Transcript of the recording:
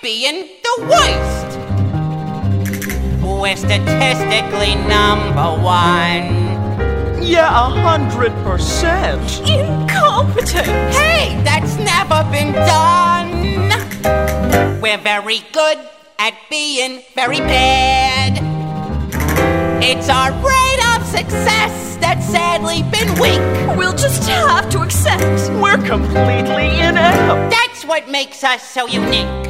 being the worst. We're statistically number one. Yeah, 100%. Incompetent! Hey, that's never been done. We're very good at being very bad. It's our rate of success that's sadly been weak. We'll just have to accept. We're completely inept. That's what makes us so unique.